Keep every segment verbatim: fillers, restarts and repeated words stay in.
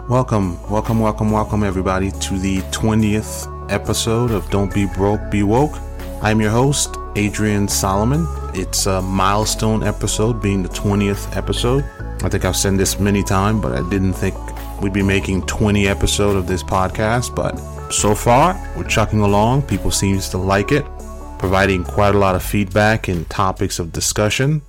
Welcome, welcome, welcome, welcome everybody to the twentieth episode of Don't Be Broke, Be Woke. I'm your host, Adrian Solomon. It's a milestone episode, being the twentieth episode. I think I've said this many times, but I didn't think we'd be making twenty episodes of this podcast. But so far, we're chucking along. People seem to like it, providing quite a lot of feedback and topics of discussion.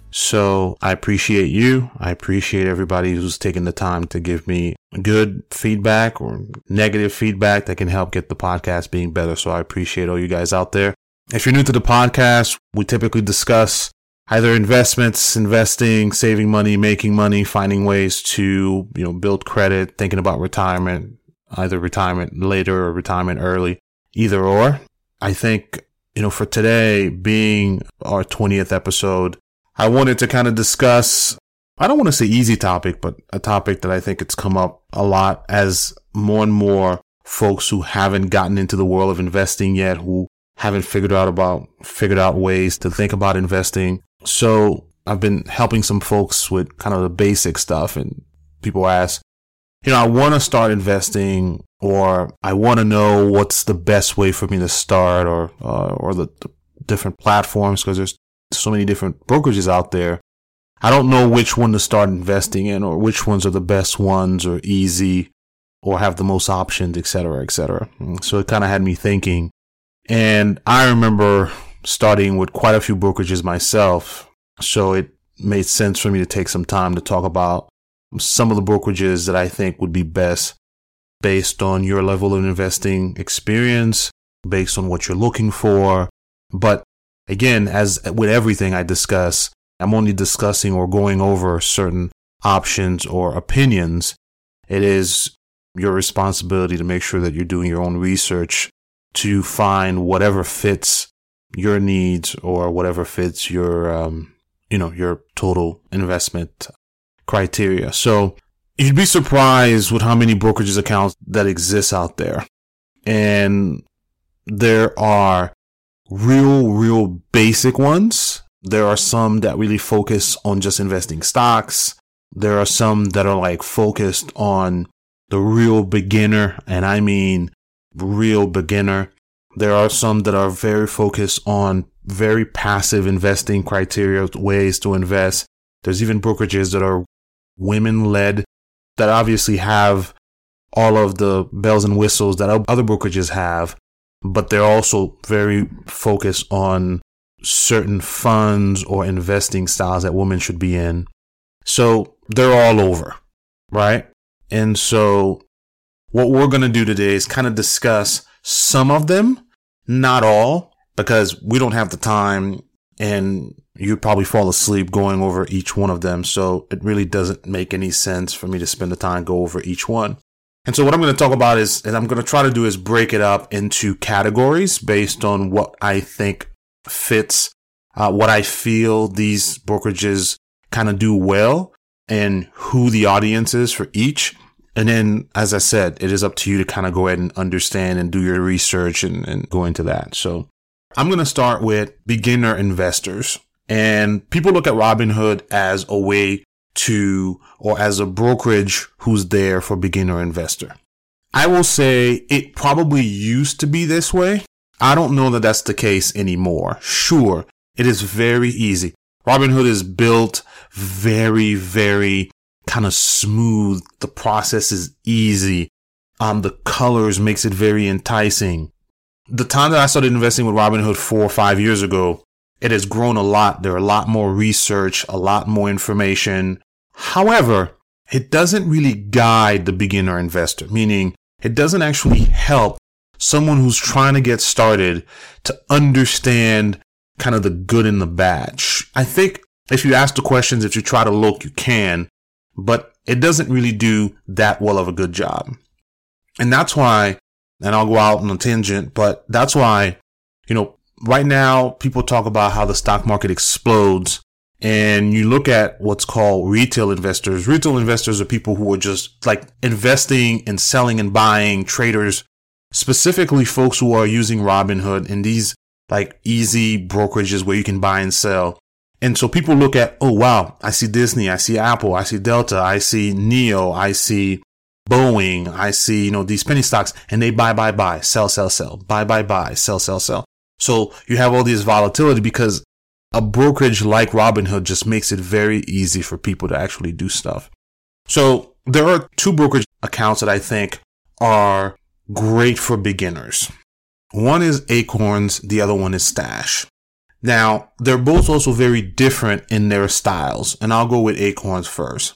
So I appreciate you. I appreciate everybody who's taking the time to give me good feedback or negative feedback that can help get the podcast being better. So I appreciate all you guys out there. If you're new to the podcast, we typically discuss either investments, investing, saving money, making money, finding ways to, you know, build credit, thinking about retirement, either retirement later or retirement early, either or. I think, you know, for today being our twentieth episode, I wanted to kind of discuss, I don't want to say easy topic, but a topic that I think it's come up a lot as more and more folks who haven't gotten into the world of investing yet, who haven't figured out about, figured out ways to think about investing. So I've been helping some folks with kind of the basic stuff, and people ask, you know, I want to start investing, or I want to know what's the best way for me to start, or, uh, or the, the different platforms, because there's so many different brokerages out there. I don't know which one to start investing in, or which ones are the best ones, or easy, or have the most options, et cetera, et cetera. So it kind of had me thinking. And I remember starting with quite a few brokerages myself. So it made sense for me to take some time to talk about some of the brokerages that I think would be best based on your level of investing experience, based on what you're looking for. But again, as with everything I discuss, I'm only discussing or going over certain options or opinions. It is your responsibility to make sure that you're doing your own research to find whatever fits your needs or whatever fits your, um, you know, your total investment criteria. So you'd be surprised with how many brokerages accounts that exist out there. And there are real, real basic ones. There are some that really focus on just investing stocks. There are some that are like focused on the real beginner, and I mean real beginner. There are some that are very focused on very passive investing criteria, ways to invest. There's even brokerages that are women-led that obviously have all of the bells and whistles that other brokerages have, but they're also very focused on certain funds or investing styles that women should be in. So they're all over, right? And so what we're going to do today is kind of discuss some of them, not all, because we don't have the time and you'd probably fall asleep going over each one of them. So it really doesn't make any sense for me to spend the time go over each one. And so what I'm going to talk about is, and I'm going to try to do is break it up into categories based on what I think fits, uh, what I feel these brokerages kind of do well, and who the audience is for each. And then, as I said, it is up to you to kind of go ahead and understand and do your research and, and go into that. So I'm going to start with beginner investors. And people look at Robinhood as a way to, or as a brokerage who's there for beginner investor. I will say it probably used to be this way. I don't know that that's the case anymore. Sure, it is very easy. Robinhood is built very, very kind of smooth. The process is easy. Um, the colors makes it very enticing. The time that I started investing with Robinhood four or five years ago, it has grown a lot. There are a lot more research, a lot more information. However, it doesn't really guide the beginner investor, meaning it doesn't actually help someone who's trying to get started to understand kind of the good and the bad. I think if you ask the questions, if you try to look, you can, but it doesn't really do that well of a good job. And that's why, and I'll go out on a tangent, but that's why, you know, right now people talk about how the stock market explodes, and you look at what's called retail investors. Retail investors are people who are just like investing and selling and buying, traders, specifically folks who are using Robinhood and these like easy brokerages where you can buy and sell. And so people look at, oh, wow, I see Disney, I see Apple, I see Delta, I see Neo, I see Boeing, I see, you know, these penny stocks, and they buy, buy, buy, sell, sell, sell, buy, buy, buy, sell, sell, sell. So you have all this volatility because a brokerage like Robinhood just makes it very easy for people to actually do stuff. So there are two brokerage accounts that I think are great for beginners. One is Acorns, the other one is Stash. Now, they're both also very different in their styles, and I'll go with Acorns first.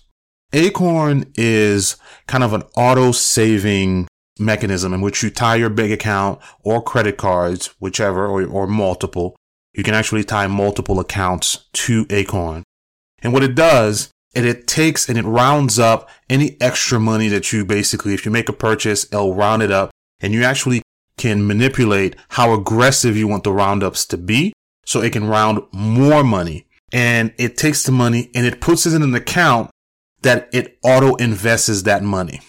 Acorn is kind of an auto-saving mechanism in which you tie your bank account or credit cards, whichever, or, or multiple. You can actually tie multiple accounts to Acorn. And what it does, it, it takes and it rounds up any extra money that you basically, if you make a purchase, it'll round it up, and you actually can manipulate how aggressive you want the roundups to be so it can round more money. And it takes the money and it puts it in an account that it auto invests that money.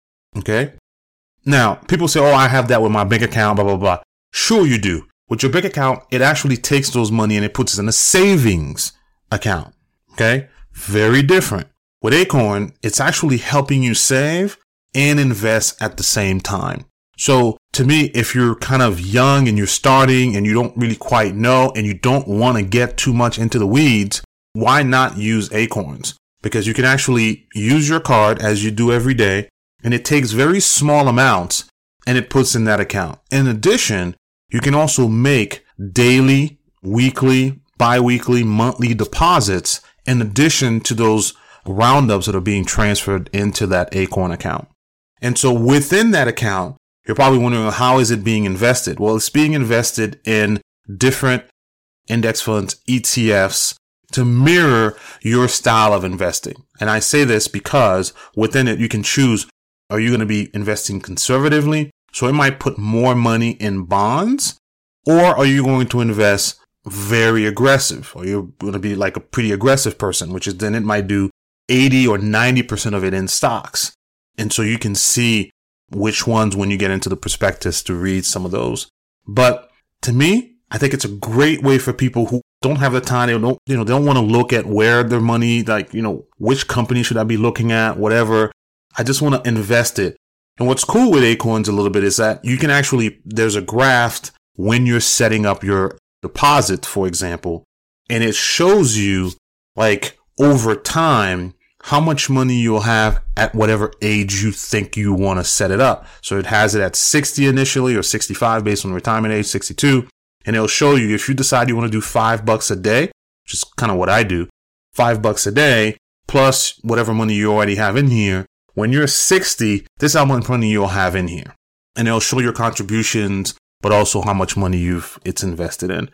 Okay. Now, people say, oh, I have that with my bank account, blah, blah, blah. Sure, you do. With your bank account, it actually takes those money and it puts it in a savings account. Okay. Very different. With Acorn, it's actually helping you save and invest at the same time. So to me, if you're kind of young and you're starting and you don't really quite know and you don't want to get too much into the weeds, why not use Acorns? Because you can actually use your card as you do every day, and it takes very small amounts and it puts in that account. In addition, you can also make daily, weekly, bi-weekly, monthly deposits in addition to those roundups that are being transferred into that Acorn account. And so within that account, you're probably wondering, how is it being invested? Well, it's being invested in different index funds, E T Fs, to mirror your style of investing. And I say this because within it, you can choose, are you going to be investing conservatively? So it might put more money in bonds, or are you going to invest very aggressive? Or you're going to be like a pretty aggressive person, which is then it might do eighty or ninety percent of it in stocks. And so you can see which ones when you get into the prospectus to read some of those. But to me, I think it's a great way for people who don't have the time. They don't, you know, they don't want to look at where their money, like, you know, which company should I be looking at, whatever. I just want to invest it. And what's cool with Acorns a little bit is that you can actually, there's a graph when you're setting up your deposit, for example, and it shows you like over time how much money you'll have at whatever age you think you want to set it up. So it has it at sixty initially or sixty-five based on retirement age, sixty-two. And it'll show you if you decide you want to do five bucks a day, which is kind of what I do, five bucks a day plus whatever money you already have in here. When you're sixty, this is how much money you'll have in here. And it'll show your contributions, but also how much money you've it's invested in.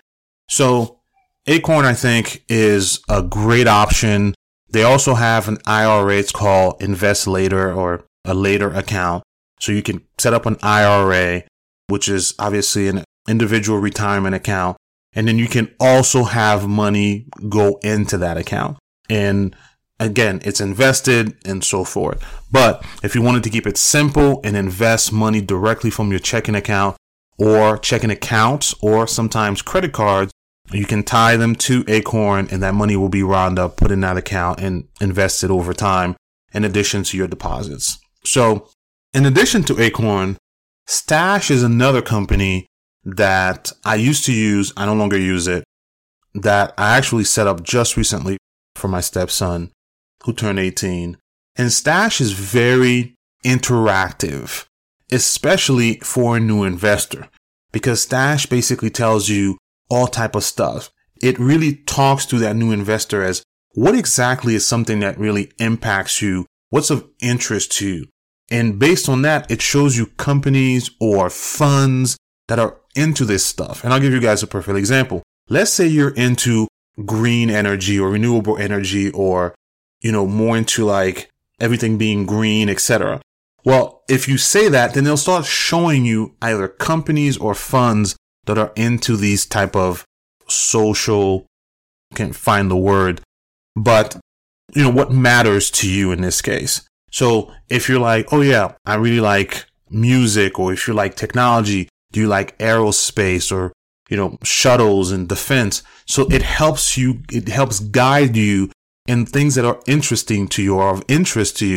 So Acorn, I think, is a great option. They also have an I R A. It's called Invest Later or a later account. So you can set up an I R A, which is obviously an individual retirement account. And then you can also have money go into that account. And again, it's invested and so forth. But if you wanted to keep it simple and invest money directly from your checking account or checking accounts or sometimes credit cards, you can tie them to Acorn and that money will be rounded up, put in that account and invested over time in addition to your deposits. So in addition to Acorn, Stash is another company that I used to use. I no longer use it, that I actually set up just recently for my stepson who turned eighteen. And Stash is very interactive, especially for a new investor, because Stash basically tells you all type of stuff. It really talks to that new investor as what exactly is something that really impacts you? What's of interest to you? And based on that, it shows you companies or funds that are into this stuff. And I'll give you guys a perfect example. Let's say you're into green energy or renewable energy, or, you know, more into like everything being green, et cetera. Well, if you say that, then they'll start showing you either companies or funds that are into these type of social, can't find the word, but you know, what matters to you in this case. So if you're like, oh yeah, I really like music, or if you like technology, do you like aerospace or, you know, shuttles and defense? So it helps you, it helps guide you in things that are interesting to you or of interest to you.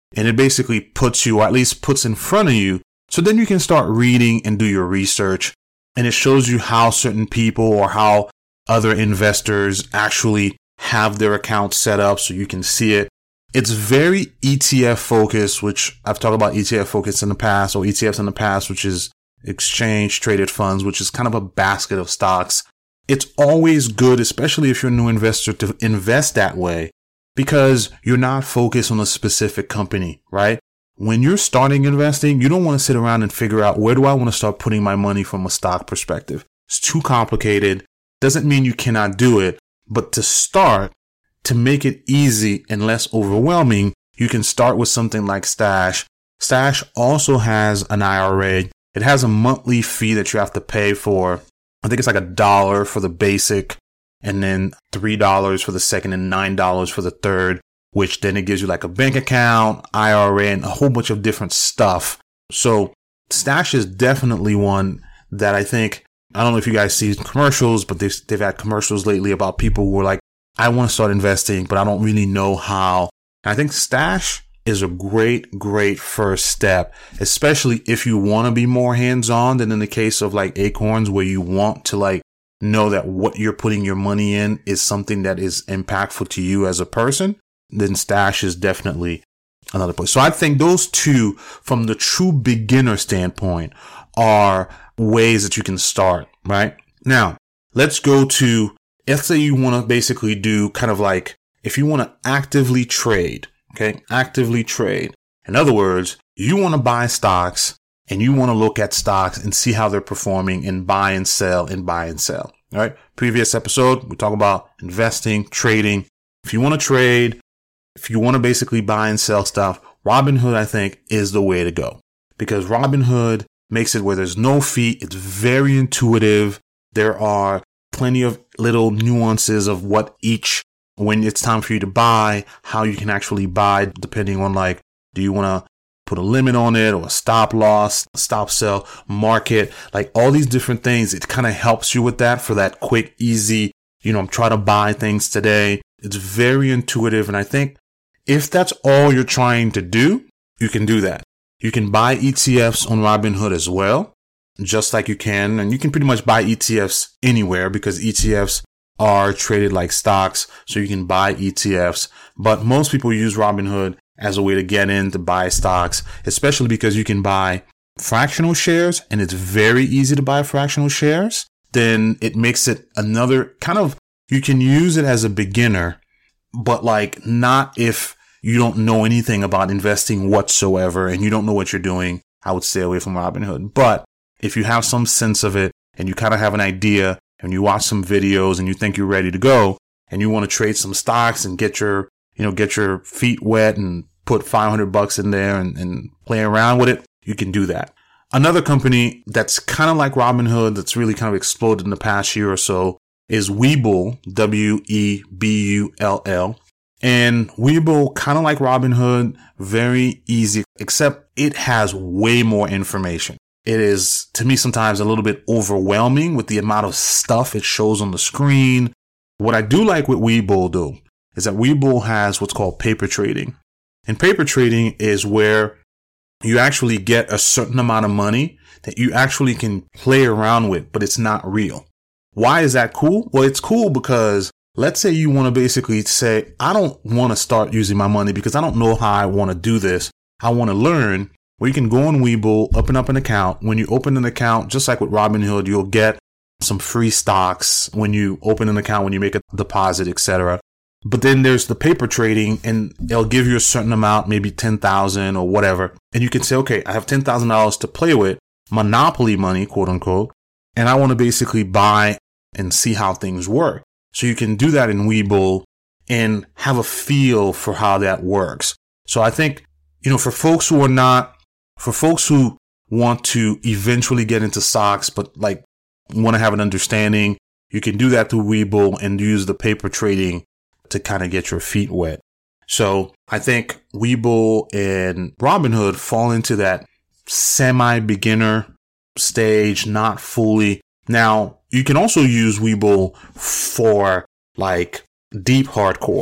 and it basically puts you, or at least puts in front of you. So then you can start reading and do your research, and it shows you how certain people or how other investors actually have their accounts set up so you can see it. It's very E T F focused, which I've talked about E T F focused in the past, or E T Fs in the past, which is exchange traded funds, which is kind of a basket of stocks. It's always good, especially if you're a new investor, to invest that way because you're not focused on a specific company, right? When you're starting investing, you don't want to sit around and figure out, where do I want to start putting my money from a stock perspective? It's too complicated. Doesn't mean you cannot do it, but to start, to make it easy and less overwhelming, you can start with something like Stash. Stash also has an I R A. It has a monthly fee that you have to pay for. I think it's like a dollar for the basic, and then three dollars for the second and nine dollars for the third, which then it gives you like a bank account, I R A, and a whole bunch of different stuff. So Stash is definitely one that I think, I don't know if you guys see commercials, but they've, they've had commercials lately about people who are like, I want to start investing, but I don't really know how. And I think Stash is a great, great first step, especially if you want to be more hands-on than in the case of like Acorns, where you want to like know that what you're putting your money in is something that is impactful to you as a person. Then Stash is definitely another place. So I think those two, from the true beginner standpoint, are ways that you can start, right? Now, let's go to, let's say you want to basically do kind of like, if you want to actively trade, okay, actively trade. In other words, you want to buy stocks and you want to look at stocks and see how they're performing and buy and sell and buy and sell. All right. Previous episode, we talk about investing, trading. If you want to trade, if you want to basically buy and sell stuff, Robinhood, I think, is the way to go, because Robinhood makes it where there's no fee. It's very intuitive. There are plenty of little nuances of what each, when it's time for you to buy, how you can actually buy, depending on like, do you want to put a limit on it or a stop loss, stop sell, market, like all these different things. It kind of helps you with that for that quick, easy, you know, I'm trying to buy things today. It's very intuitive. And I think if that's all you're trying to do, you can do that. You can buy E T Fs on Robinhood as well, just like you can. And you can pretty much buy E T Fs anywhere because E T Fs are traded like stocks. So you can buy E T Fs. But most people use Robinhood as a way to get in to buy stocks, especially because you can buy fractional shares and it's very easy to buy fractional shares. Then it makes it another kind of, you can use it as a beginner, but like not if you don't know anything about investing whatsoever and you don't know what you're doing. I would stay away from Robinhood. But if you have some sense of it and you kind of have an idea and you watch some videos and you think you're ready to go and you want to trade some stocks and get your, you know, get your feet wet and put five hundred bucks in there and, and play around with it, you can do that. Another company that's kind of like Robinhood that's really kind of exploded in the past year or so is Webull, W E B U L L. And Webull, kind of like Robinhood, very easy, except it has way more information. It is, to me, sometimes a little bit overwhelming with the amount of stuff it shows on the screen. What I do like with Webull, though, is that Webull has what's called paper trading. And paper trading is where you actually get a certain amount of money that you actually can play around with, but it's not real. Why is that cool? Well, it's cool because let's say you want to basically say, I don't want to start using my money because I don't know how I want to do this. I want to learn. Well, you can go on Webull, open up an account. When you open an account, just like with Robinhood, you'll get some free stocks when you open an account, when you make a deposit, et cetera. But then there's the paper trading and they'll give you a certain amount, maybe ten thousand or whatever. And you can say, okay, I have ten thousand dollars to play with, monopoly money, quote unquote. And I want to basically buy and see how things work. So you can do that in Webull and have a feel for how that works. So I think, you know, for folks who are not, for folks who want to eventually get into stocks, but like want to have an understanding, you can do that through Webull and use the paper trading to kind of get your feet wet. So I think Webull and Robinhood fall into that semi-beginner stage, not fully. Now, you can also use Webull for like deep hardcore.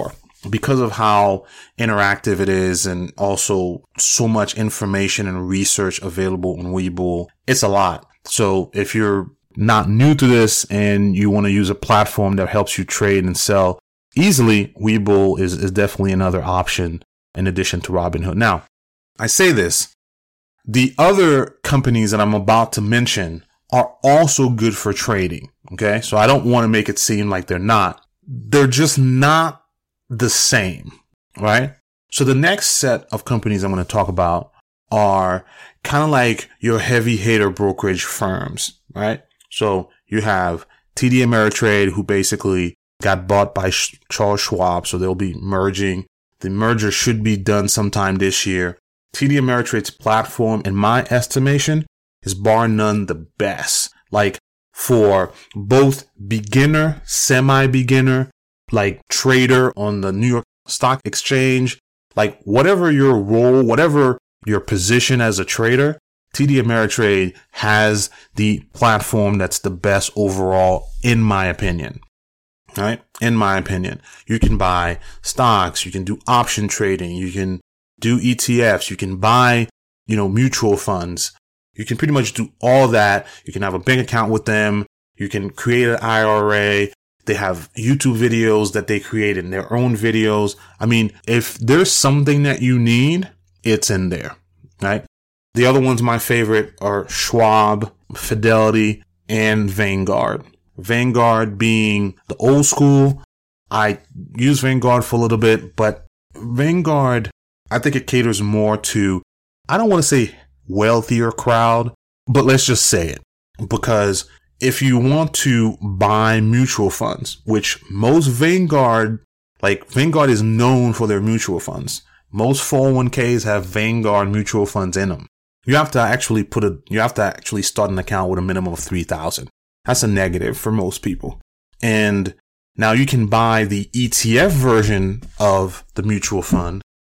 because of how interactive it is and also so much information and research available on Webull, it's a lot. So if you're not new to this and you want to use a platform that helps you trade and sell easily, Webull is, is definitely another option in addition to Robinhood. Now, I say this, the other companies that I'm about to mention are also good for trading. Okay. So I don't want to make it seem like they're not. They're just not the same, right? So the next set of companies I'm going to talk about are kind of like your heavy hitter brokerage firms, right? So you have T D Ameritrade, who basically got bought by Sh- Charles Schwab. So they'll be merging. The merger should be done sometime this year. T D Ameritrade's platform, in my estimation, is bar none the best. Like for both beginner, semi-beginner, like trader on the New York Stock Exchange, like whatever your role, whatever your position as a trader, T D Ameritrade has the platform that's the best overall, in my opinion. All right. In my opinion, you can buy stocks, you can do option trading, you can do E T Fs, you can buy, you know, mutual funds. You can pretty much do all that. You can have a bank account with them. You can create an I R A. They have YouTube videos that they create in their own videos. I mean, if there's something that you need, it's in there, right? The other ones, my favorite, are Schwab, Fidelity, and Vanguard. Vanguard being the old school. I use Vanguard for a little bit, but Vanguard, I think it caters more to, I don't want to say wealthier crowd, but let's just say it. Because if you want to buy mutual funds, which most Vanguard, like Vanguard is known for their mutual funds. Most four oh one k's have Vanguard mutual funds in them. You have to actually put a, you have to actually start an account with a minimum of three thousand. That's a negative for most people. And now you can buy the E T F version of the mutual fund,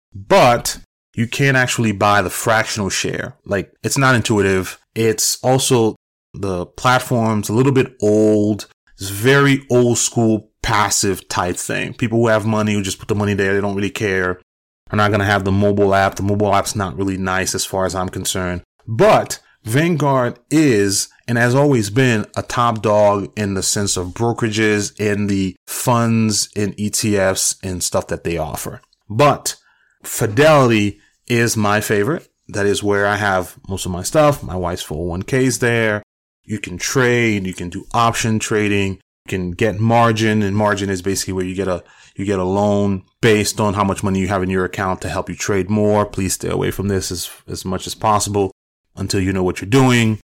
but you can't actually buy the fractional share. Like, it's not intuitive. It's also, the platform's a little bit old. It's very old school, passive type thing. People who have money, who just put the money there, they don't really care, are not going to have the mobile app. The mobile app's not really nice as far as I'm concerned. But Vanguard is, and has always been, a top dog in the sense of brokerages, in the funds, in E T Fs, and stuff that they offer. But Fidelity is my favorite. That is where I have most of my stuff. My wife's four oh one k's there. You can trade. You can do option trading. You can get margin, and margin is basically where you get a you get a loan based on how much money you have in your account to help you trade more. Please stay away from this as as much as possible until you know what you're doing.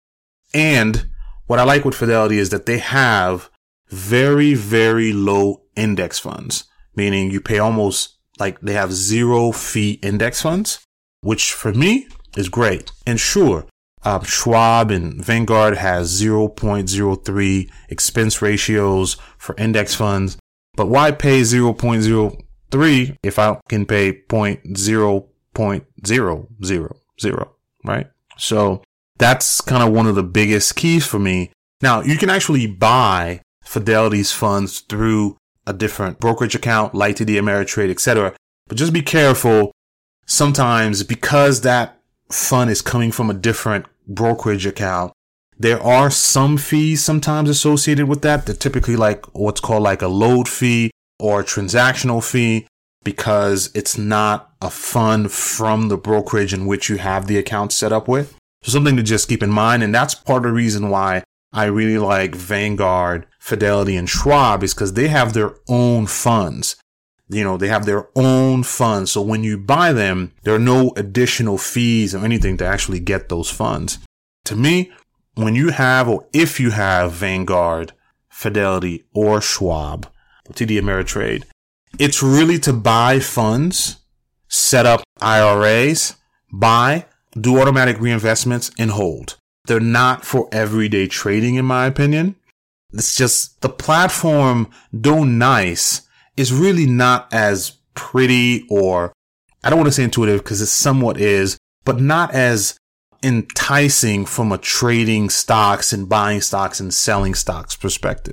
And what I like with Fidelity is that they have very, very low index funds, meaning you pay almost like they have zero fee index funds, which for me is great. And sure, uh, Schwab and Vanguard has zero point zero three expense ratios for index funds. But why pay zero point zero three if I can pay zero point zero zero zero, right? So that's kind of one of the biggest keys for me. Now, you can actually buy Fidelity's funds through a different brokerage account, like T D Ameritrade, et cetera. But just be careful. Sometimes, because that fund is coming from a different brokerage account, there are some fees sometimes associated with that. They're typically like what's called like a load fee or a transactional fee, because it's not a fund from the brokerage in which you have the account set up with. So something to just keep in mind. And that's part of the reason why I really like Vanguard, Fidelity, and Schwab, is because they have their own funds. You know, they have their own funds. So when you buy them, there are no additional fees or anything to actually get those funds. To me, when you have, or if you have Vanguard, Fidelity, or Schwab, or T D Ameritrade, it's really to buy funds, set up I R As, buy, do automatic reinvestments, and hold. They're not for everyday trading, in my opinion. It's just the platform, though nice, is really not as pretty, or I don't want to say intuitive because it somewhat is, but not as enticing from a trading stocks and buying stocks and selling stocks perspective.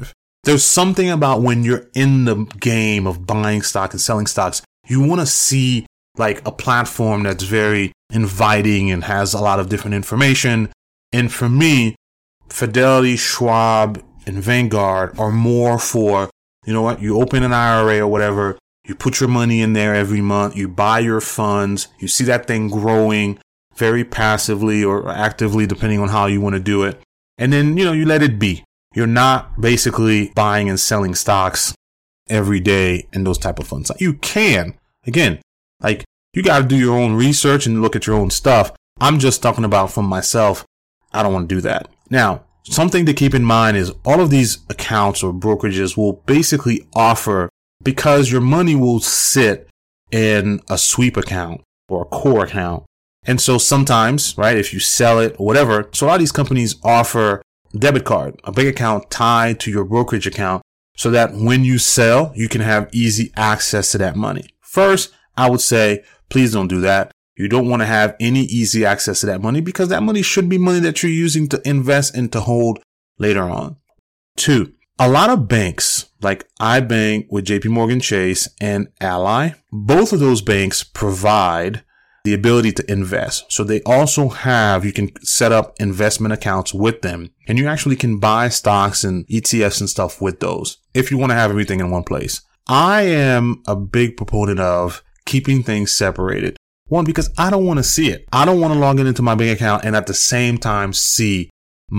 there's something about when you're in the game of buying stock and selling stocks, you want to see like a platform that's very inviting and has a lot of different information. And for me, Fidelity, Schwab, and Vanguard are more for, you know what, you open an I R A or whatever, you put your money in there every month, you buy your funds, you see that thing growing very passively or actively, depending on how you want to do it. And then, you know, you let it be. You're not basically buying and selling stocks every day in those type of funds. You can, again, like you got to do your own research and look at your own stuff. I'm just talking about from myself. I don't want to do that. Now, something to keep in mind is all of these accounts or brokerages will basically offer, because your money will sit in a sweep account or a core account. And so sometimes, right, if you sell it or whatever, so a lot of these companies offer a debit card, a bank account tied to your brokerage account so that when you sell, you can have easy access to that money. First, I would say, please don't do that. You don't want to have any easy access to that money because that money should be money that you're using to invest and to hold later on. Two, a lot of banks like iBank with J P Morgan Chase and Ally, both of those banks provide the ability to invest. So they also have, you can set up investment accounts with them and you actually can buy stocks and E T Fs and stuff with those if you want to have everything in one place. I am a big proponent of keeping things separated. One, because I don't want to see it. I don't want to log in into my bank account and at the same time see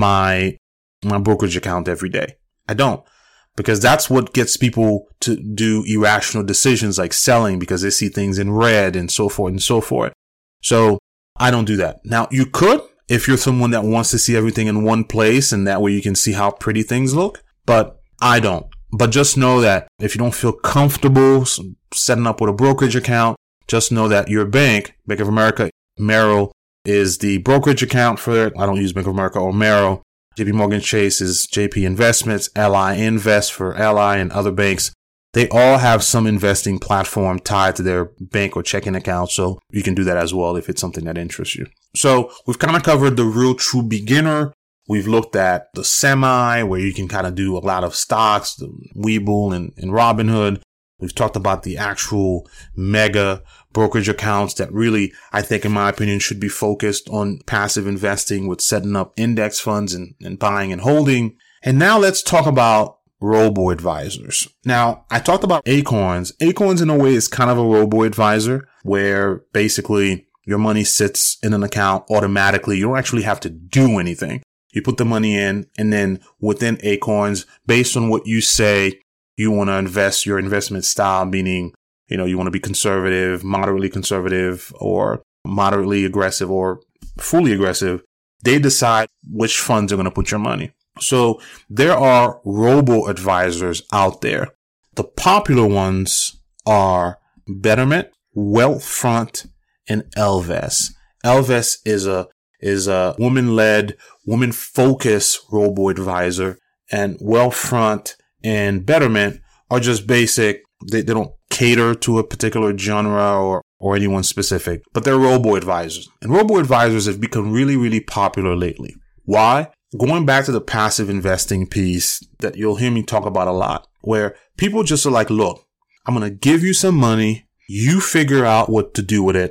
my, my brokerage account every day. I don't. Because that's what gets people to do irrational decisions like selling because they see things in red and so forth and so forth. So I don't do that. Now you could, if you're someone that wants to see everything in one place and that way you can see how pretty things look, but I don't. But just know that if you don't feel comfortable setting up with a brokerage account, just know that your bank, Bank of America, Merrill is the brokerage account for it. I don't use Bank of America or Merrill. J P Morgan Chase is J P Investments, Ally Invest for Ally and other banks. They all have some investing platform tied to their bank or checking account. So you can do that as well if it's something that interests you. So we've kind of covered the real true beginner. We've looked at the semi where you can kind of do a lot of stocks, the Webull and, and Robinhood. We've talked about the actual mega brokerage accounts that really, I think, in my opinion, should be focused on passive investing with setting up index funds and, and buying and holding. And now let's talk about robo-advisors. Now, I talked about Acorns. Acorns, in a way, is kind of a robo-advisor where basically your money sits in an account automatically. You don't actually have to do anything. You put the money in, and then within Acorns, based on what you say, you want to invest your investment style, meaning, you know, you want to be conservative, moderately conservative, or moderately aggressive, or fully aggressive. They decide which funds are going to put your money. So there are robo-advisors out there. The popular ones are Betterment, Wealthfront, and Ellevest. Ellevest is a is a woman-led, woman-focused robo-advisor, and Wealthfront and Betterment are just basic. They, they don't cater to a particular genre or, or anyone specific, but they're robo-advisors. And robo-advisors have become really, really popular lately. Why? Going back to the passive investing piece that you'll hear me talk about a lot, where people just are like, look, I'm going to give you some money. You figure out what to do with it.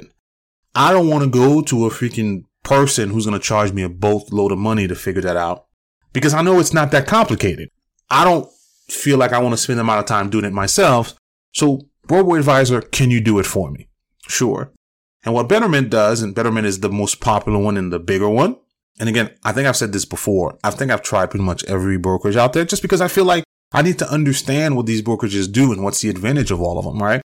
I don't want to go to a freaking person who's going to charge me a boatload of money to figure that out because I know it's not that complicated. I don't feel like I want to spend a amount of time doing it myself. So robo-advisor, can you do it for me? Sure. And what Betterment does, and Betterment is the most popular one and the bigger one. And again, I think I've said this before. I think I've tried pretty much every brokerage out there just because I feel like I need to understand what these brokerages do and what's the advantage of all of them, right?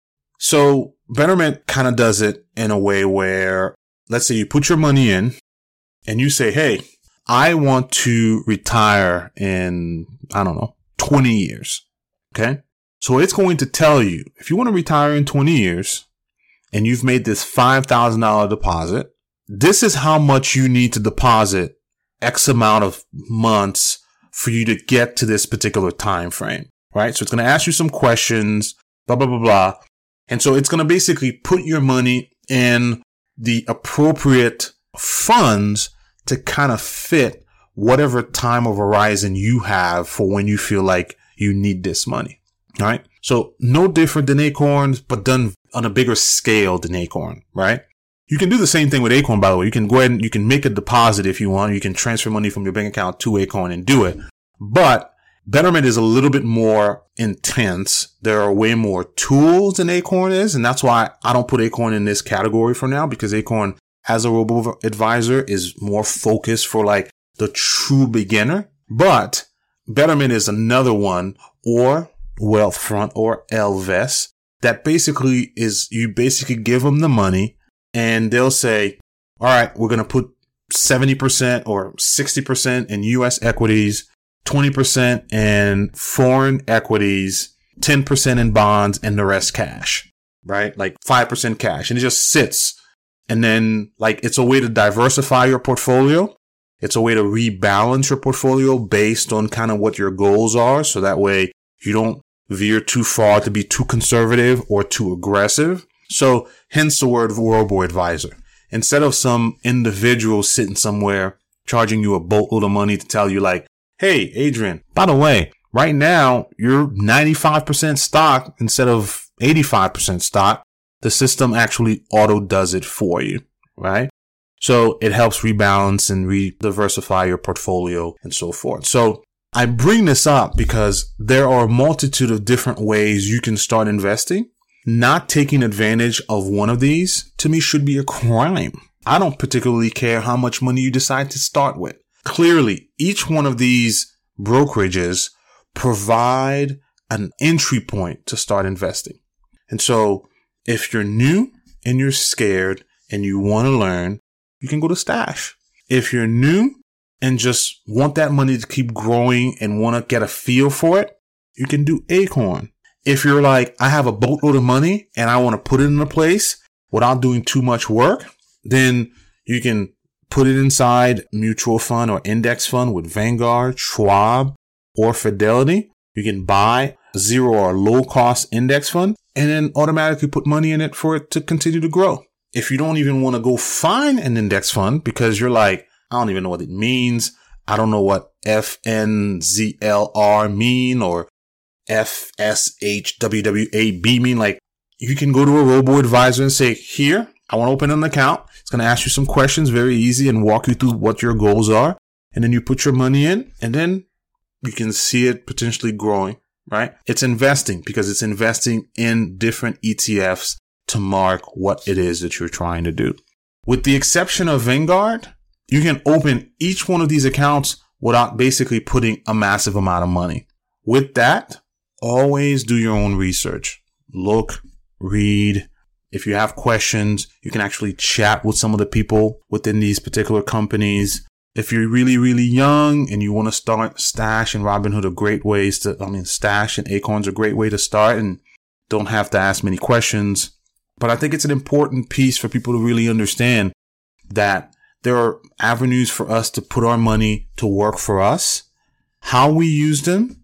So Betterment kind of does it in a way where, let's say you put your money in and you say, hey, I want to retire in, I don't know, twenty years. Okay. So it's going to tell you if you want to retire in twenty years and you've made this five thousand dollars deposit, this is how much you need to deposit X amount of months for you to get to this particular time frame, right? So it's going to ask you some questions, blah, blah, blah, blah. And so it's going to basically put your money in the appropriate funds to kind of fit whatever time of horizon you have for when you feel like you need this money. All right. So no different than Acorns, but done on a bigger scale than Acorn, right? You can do the same thing with Acorn, by the way. You can go ahead and you can make a deposit if you want. You can transfer money from your bank account to Acorn and do it. But Betterment is a little bit more intense. There are way more tools than Acorn is. And that's why I don't put Acorn in this category for now, because Acorn as a robo-advisor is more focused for like the true beginner. But Betterment is another one, or Wealthfront or Ellevest, that basically is, you basically give them the money and they'll say, all right, we're going to put seventy percent or sixty percent in U S equities, twenty percent in foreign equities, ten percent in bonds, and the rest cash, right? Like five percent cash. And it just sits. And then like, it's a way to diversify your portfolio. It's a way to rebalance your portfolio based on kind of what your goals are. So that way you don't veer too far to be too conservative or too aggressive. So hence the word robo-advisor. Instead of some individual sitting somewhere charging you a boatload of money to tell you like, hey, Adrian, by the way, right now you're ninety-five percent stock instead of eighty-five percent stock. The system actually auto does it for you, right? So it helps rebalance and re-diversify your portfolio and so forth. So I bring this up because there are a multitude of different ways you can start investing. Not taking advantage of one of these, to me, should be a crime. I don't particularly care how much money you decide to start with. Clearly, each one of these brokerages provide an entry point to start investing. And so if you're new and you're scared and you want to learn, you can go to Stash. If you're new and just want that money to keep growing and want to get a feel for it, you can do Acorn. If you're like, I have a boatload of money and I want to put it in a place without doing too much work, then you can put it inside mutual fund or index fund with Vanguard, Schwab, or Fidelity. You can buy a zero or low cost index fund and then automatically put money in it for it to continue to grow. If you don't even want to go find an index fund because you're like, I don't even know what it means. I don't know what F N Z L R mean or F S H W W A B mean. Like, you can go to a robo-advisor and say, here, I want to open an account. It's going to ask you some questions, very easy, and walk you through what your goals are. And then you put your money in and then you can see it potentially growing, right? It's investing because it's investing in different E T Fs to mark what it is that you're trying to do. With the exception of Vanguard, you can open each one of these accounts without basically putting a massive amount of money. With that, always do your own research. Look, read. If you have questions, you can actually chat with some of the people within these particular companies. If you're really, really young and you want to start, Stash and Robinhood are great ways to, I mean, Stash and Acorns are a great way to start and don't have to ask many questions. But I think it's an important piece for people to really understand that there are avenues for us to put our money to work for us. How we use them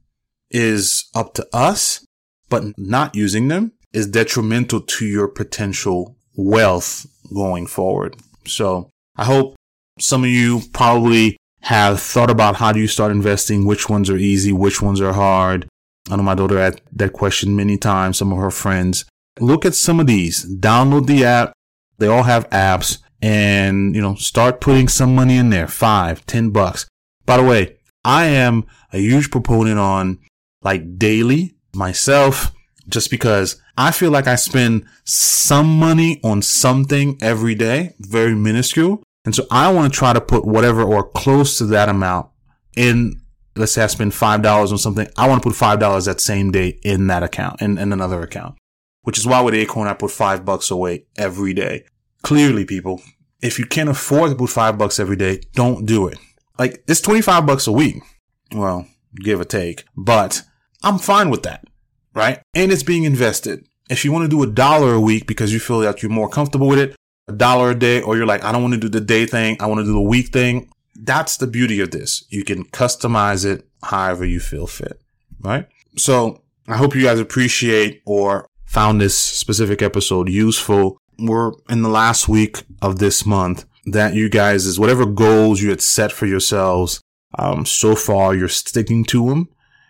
is up to us, but not using them is detrimental to your potential wealth going forward. So I hope some of you probably have thought about how do you start investing, which ones are easy, which ones are hard. I know my daughter had that question many times, some of her friends. Look at some of these. Download the app. They all have apps. And, you know, start putting some money in there. Five, ten bucks. By the way, I am a huge proponent on like daily myself, just because I feel like I spend some money on something every day, very minuscule. And so I want to try to put whatever or close to that amount in. Let's say I spend five dollars on something. I want to put five dollars that same day in that account, in, in another account, which is why with Acorn, I put five bucks away every day. Clearly, people, if you can't afford to put five bucks every day, don't do it. Like, it's twenty-five bucks a week. Well, give or take, but I'm fine with that, right? And it's being invested. If you want to do a dollar a week because you feel that you're more comfortable with it, a dollar a day, or you're like, I don't want to do the day thing, I want to do the week thing. That's the beauty of this. You can customize it however you feel fit, right? So I hope you guys appreciate or found this specific episode useful. We're in the last week of this month that you guys is whatever goals you had set for yourselves. Um, so far you're sticking to them.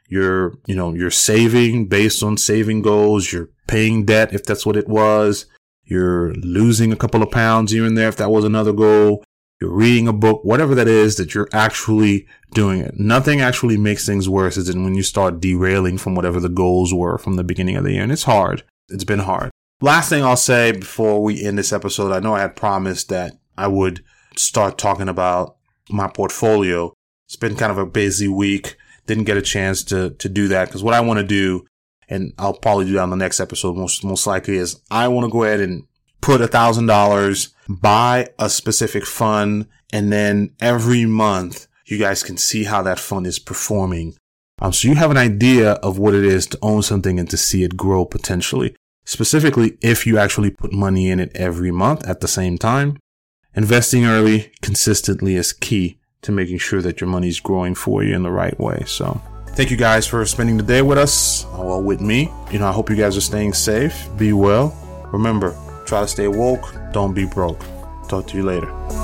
You're, you know, you're saving based on saving goals. You're paying debt if that's what it was. You're losing a couple of pounds here and there if that was another goal. You're reading a book, whatever that is that you're actually doing it. Nothing actually makes things worse than when you start derailing from whatever the goals were from the beginning of the year. And it's hard. It's been hard. Last thing I'll say before we end this episode, I know I had promised that I would start talking about my portfolio. It's been kind of a busy week. Didn't get a chance to, to do that because what I want to do, and I'll probably do that on the next episode most, most likely, is I want to go ahead and put a thousand dollars, buy a specific fund, and then every month you guys can see how that fund is performing. Um, so you have an idea of what it is to own something and to see it grow potentially. Specifically, if you actually put money in it every month at the same time. Investing early consistently is key to making sure that your money is growing for you in the right way. So thank you guys for spending the day with us, well, with me. You know, I hope you guys are staying safe. Be well. Remember, try to stay woke. Don't be broke. Talk to you later.